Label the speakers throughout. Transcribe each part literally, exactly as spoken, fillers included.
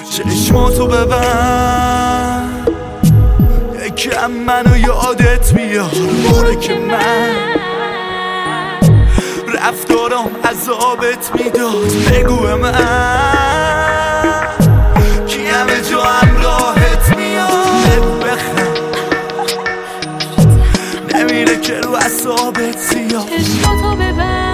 Speaker 1: چشماتو ببن، یکم منو یادت بیار. موره که من رفتارم عذابت میداد. بگو به من کی همه جا همراهت میاد. بگو بخند نمیره که رو اعصابت زیاد.
Speaker 2: چشماتو ببن،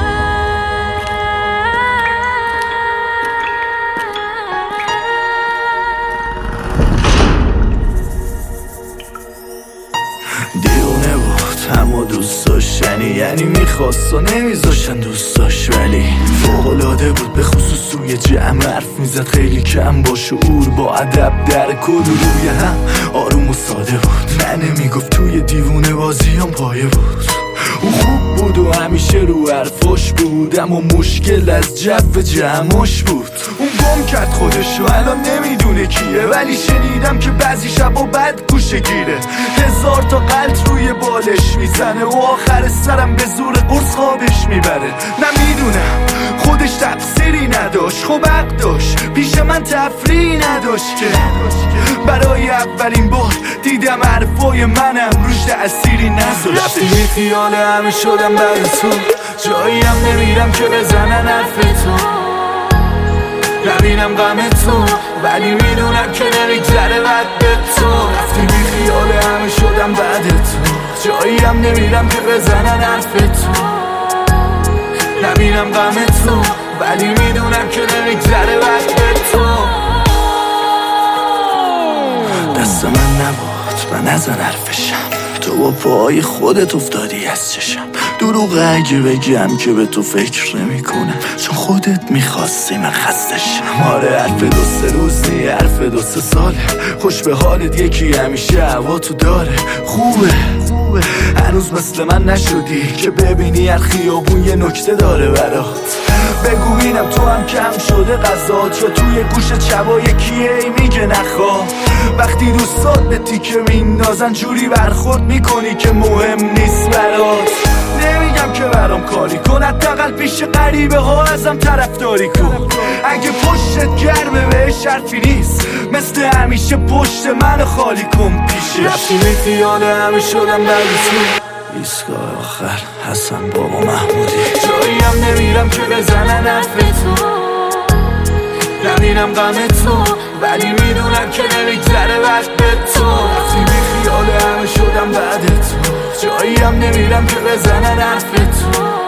Speaker 1: دیونه بود اما دوست داشتنی، یعنی میخواست و نمیذاشتن دوست داشت، ولی فوق‌العاده بود. به خصوص توی جمع حرف میزد خیلی کم با شعور، با ادب در کل روی هم آروم و ساده بود. من نمیگفت توی دیوونه بازیام پایه بود. او خوب بود و همیشه رو حرفاش بود، اما مشکل از جو جمعش بود. اون گم کرد خودشو الان نمیدونه کیه، ولی شنیدم که بعضی شبا بد گوشه گیره. هزار تا قلط روی بالش میزنه و آخر سرم به زور قرص خوابش میبره. نمیدونم خودش تقصیری نداشت، خب حق داشت، پیش من تفریحی نداشت که برای اولین بار دیدم حرفای منم روش تأثیری نذاشت. رفتی بی خیال همه شدم بعد تو، جایی هم نمیرم که بزنن حرف تو، نبینم غم تو، ولی میدونم که نمیگذره بعد به تو. رفتی بی خیال همه شدم بعد تو، جایی هم نمیرم که بزنن حرف تو، نبینم غم تو، ولی میدونم که نمیگذره بعد به تو. دست من نبود من نزن حرفشم، تو با پای خودت افتادی از چشم. دروغ اگه بگم که به تو فکر نمی کنم، چون خودت میخواستی من خستشم. آره حرف دو سه روز نی، حرف دو سه ساله، خوش به حالت یکی همیشه هوا تو داره. خوبه هنوز مثل من نشدی که ببینی هر خیابون یه نکته داره برات. بگو بینم تو هم کم شده غذات، یا توی گوش چبا یکیه ای میگه نخواه. وقتی دوستات به تیکه میندازن جوری برخورد میکنی که مهم نیست برات. نمیگم که برام کاری کن، حداقل پیش غریبه ها ازم طرفداری کن. اگه پشتت گرمه بهش حرفی نیست، مثل همیشه پشت منو خالی کن پیشش. رفتی بی خیال همه شدم بعد تو، ایستگاه آخر حسن بابا محمودی. جایی هم نمیرم که بزنن حرف تو، نبینم غم تو، ولی میدونم که نمیگذره بعد به تو. رفتی بی خیال همه شدم بعد تو، جایی هم نمیرم که بزنن حرف تو،